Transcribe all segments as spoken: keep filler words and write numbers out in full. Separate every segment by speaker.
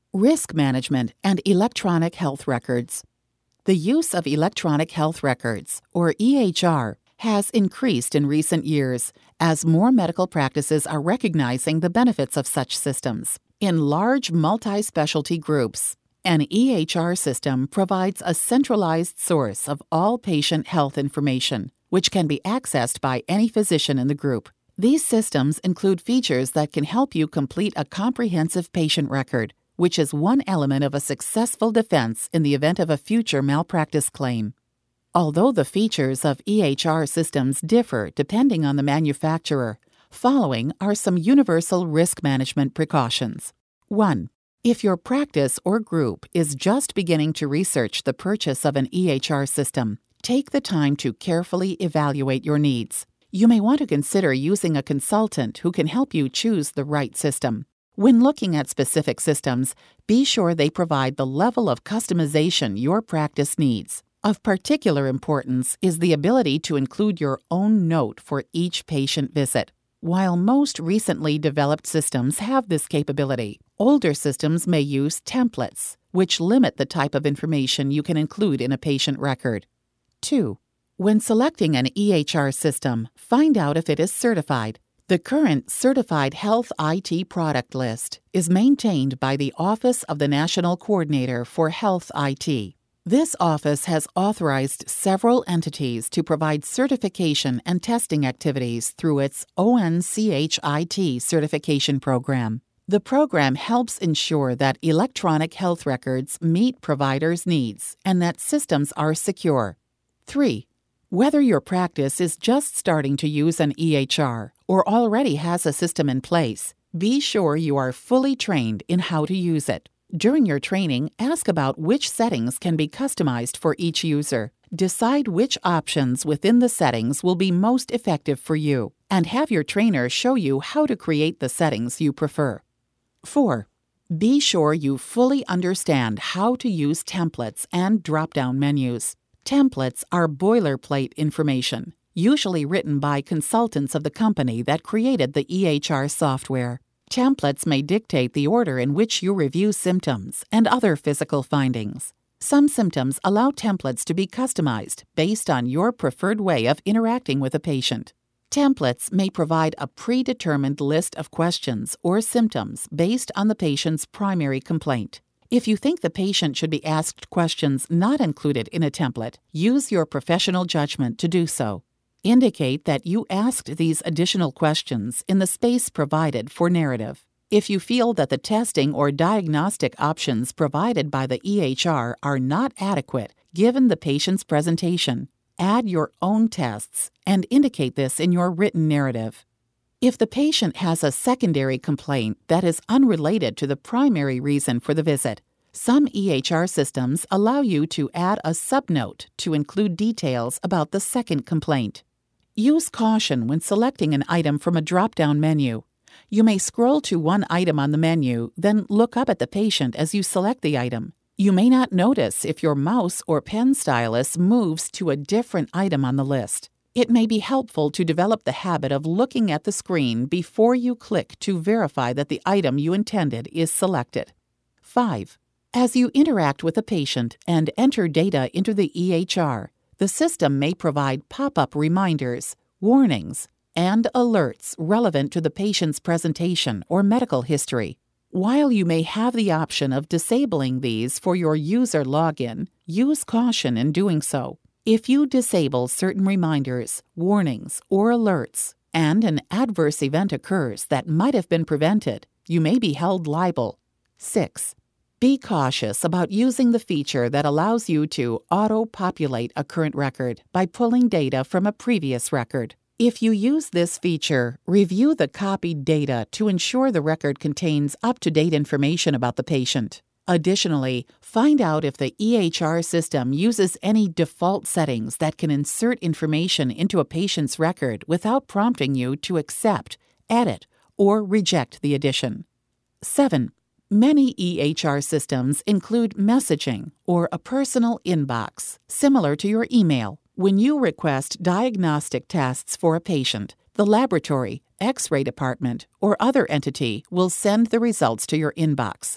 Speaker 1: Risk management and electronic health records. The use of electronic health records, or E H R, has increased in recent years as more medical practices are recognizing the benefits of such systems. In large multi-specialty groups, an E H R system provides a centralized source of all patient health information, which can be accessed by any physician in the group. These systems include features that can help you complete a comprehensive patient record, which is one element of a successful defense in the event of a future malpractice claim. Although the features of E H R systems differ depending on the manufacturer, following are some universal risk management precautions. one. If your practice or group is just beginning to research the purchase of an E H R system, take the time to carefully evaluate your needs. You may want to consider using a consultant who can help you choose the right system. When looking at specific systems, be sure they provide the level of customization your practice needs. Of particular importance is the ability to include your own note for each patient visit. While most recently developed systems have this capability, older systems may use templates, which limit the type of information you can include in a patient record. two. When selecting an E H R system, find out if it is certified. The current Certified Health I T Product List is maintained by the Office of the National Coordinator for Health I T. This office has authorized several entities to provide certification and testing activities through its O N C H I T certification program. The program helps ensure that electronic health records meet providers' needs and that systems are secure. three. Whether your practice is just starting to use an E H R or already has a system in place, be sure you are fully trained in how to use it. During your training, ask about which settings can be customized for each user. Decide which options within the settings will be most effective for you, and have your trainer show you how to create the settings you prefer. four. Be sure you fully understand how to use templates and drop-down menus. Templates are boilerplate information, usually written by consultants of the company that created the E H R software. Templates may dictate the order in which you review symptoms and other physical findings. Some symptoms allow templates to be customized based on your preferred way of interacting with a patient. Templates may provide a predetermined list of questions or symptoms based on the patient's primary complaint. If you think the patient should be asked questions not included in a template, use your professional judgment to do so. Indicate that you asked these additional questions in the space provided for narrative. If you feel that the testing or diagnostic options provided by the E H R are not adequate given the patient's presentation, add your own tests and indicate this in your written narrative. If the patient has a secondary complaint that is unrelated to the primary reason for the visit, some E H R systems allow you to add a subnote to include details about the second complaint. Use caution when selecting an item from a drop-down menu. You may scroll to one item on the menu, then look up at the patient as you select the item. You may not notice if your mouse or pen stylus moves to a different item on the list. It may be helpful to develop the habit of looking at the screen before you click to verify that the item you intended is selected. five. As you interact with a patient and enter data into the E H R, the system may provide pop-up reminders, warnings, and alerts relevant to the patient's presentation or medical history. While you may have the option of disabling these for your user login, use caution in doing so. If you disable certain reminders, warnings, or alerts, and an adverse event occurs that might have been prevented, you may be held liable. six. Be cautious about using the feature that allows you to auto-populate a current record by pulling data from a previous record. If you use this feature, review the copied data to ensure the record contains up-to-date information about the patient. Additionally, find out if the E H R system uses any default settings that can insert information into a patient's record without prompting you to accept, edit, or reject the addition. seven. Many E H R systems include messaging or a personal inbox, similar to your email. When you request diagnostic tests for a patient, the laboratory, X-ray department, or other entity will send the results to your inbox.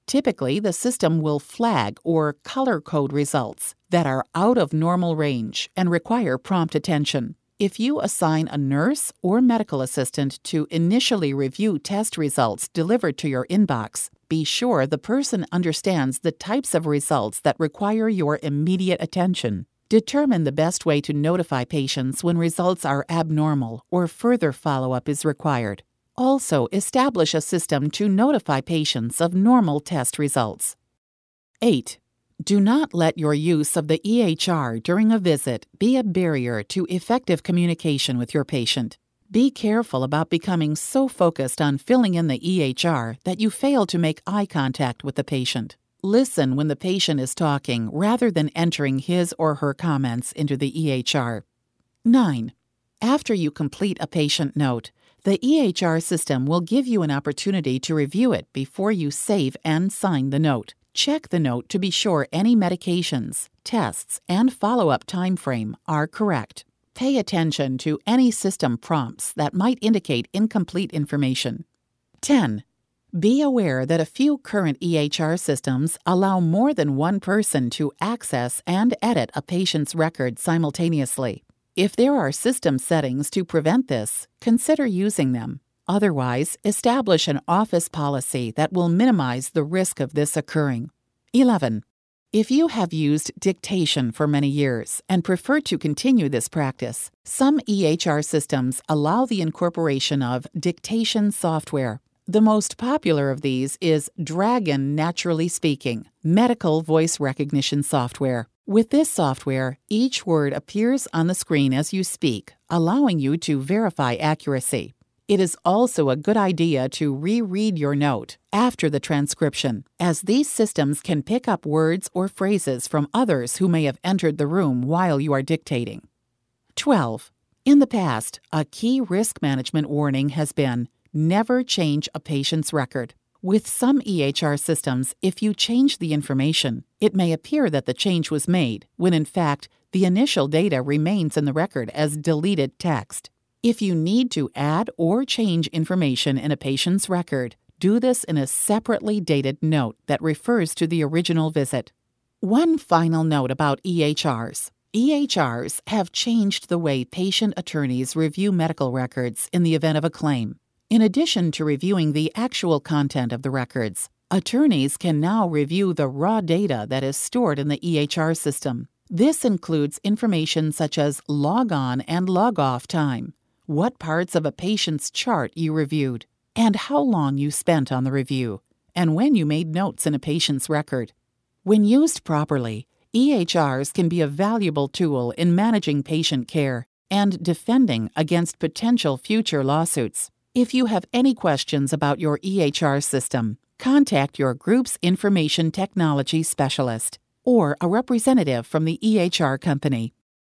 Speaker 1: Typically, the system will flag or color code results that are out of normal range and require prompt attention. If you assign a nurse or medical assistant to initially review test results delivered to your inbox, be sure the person understands the types of results that require your immediate attention. Determine the best way to notify patients when results are abnormal or further follow-up is required. Also, establish a system to notify patients of normal test results. eight. Do not let your use of the E H R during a visit be a barrier to effective communication with your patient. Be careful about becoming so focused on filling in the E H R that you fail to make eye contact with the patient. Listen when the patient is talking rather than entering his or her comments into the E H R. nine. After you complete a patient note, the E H R system will give you an opportunity to review it before you save and sign the note. Check the note to be sure any medications, tests, and follow-up time frame are correct. Pay attention to any system prompts that might indicate incomplete information. ten. Be aware that a few current E H R systems allow more than one person to access and edit a patient's record simultaneously. If there are system settings to prevent this, consider using them. Otherwise, establish an office policy that will minimize the risk of this occurring. eleven. If you have used dictation for many years and prefer to continue this practice, some E H R systems allow the incorporation of dictation software. The most popular of these is Dragon Naturally Speaking, medical voice recognition software. With this software, each word appears on the screen as you speak, allowing you to verify accuracy. It is also a good idea to reread your note after the transcription, as these systems can pick up words or phrases from others who may have entered the room while you are dictating. twelve. In the past, a key risk management warning has been, never change a patient's record. With some E H R systems, if you change the information, it may appear that the change was made, when in fact, the initial data remains in the record as deleted text. If you need to add or change information in a patient's record, do this in a separately dated note that refers to the original visit. One final note about E H Rs. E H Rs have changed the way patient attorneys review medical records in the event of a claim. In addition to reviewing the actual content of the records, attorneys can now review the raw data that is stored in the E H R system. This includes information such as log-on and log-off time, what parts of a patient's chart you reviewed, and how long you spent on the review, and when you made notes in a patient's record. When used properly, E H Rs can be a valuable tool in managing patient care and defending against potential future lawsuits. If you have any questions about your E H R system, contact your group's information technology specialist or a representative from the E H R company.